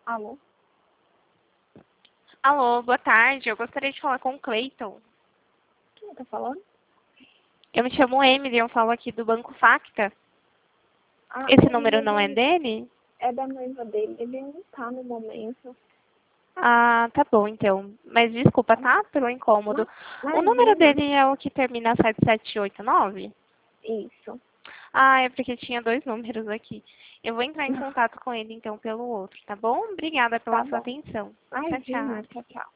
Alô? Alô, boa tarde. Eu gostaria de falar com o Cleiton. Quem tá falando? Eu me chamo Emily, eu falo aqui do Banco Facta. Ah, Esse ele número não é dele? é da noiva dele. Ele não tá no momento. Ah, tá bom então. Mas desculpa, tá? Pelo incômodo. O número Imagina. dele é o que termina 7789? Isso. Ah, é porque tinha dois números aqui. Eu vou entrar em contato com ele então pelo outro, tá bom? Obrigada Tá pela sua bom. atenção. Tchau, Imagina. tchau. Tchau, tchau.